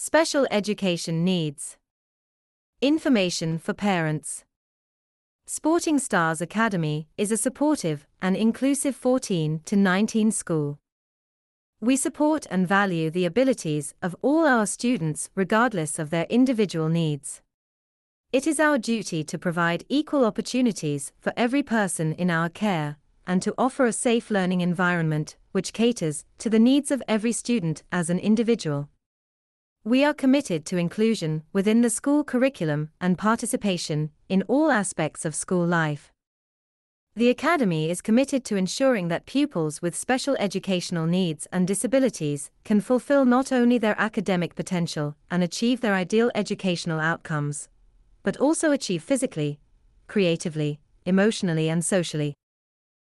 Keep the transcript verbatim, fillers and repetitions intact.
Special education needs. Information for parents. Sporting Stars Academy is a supportive and inclusive fourteen to nineteen school. We support and value the abilities of all our students regardless of their individual needs. It is our duty to provide equal opportunities for every person in our care, and to offer a safe learning environment which caters to the needs of every student as an individual. We are committed to inclusion within the school curriculum and participation in all aspects of school life. The Academy is committed to ensuring that pupils with special educational needs and disabilities can fulfill not only their academic potential and achieve their ideal educational outcomes, but also achieve physically, creatively, emotionally, and socially.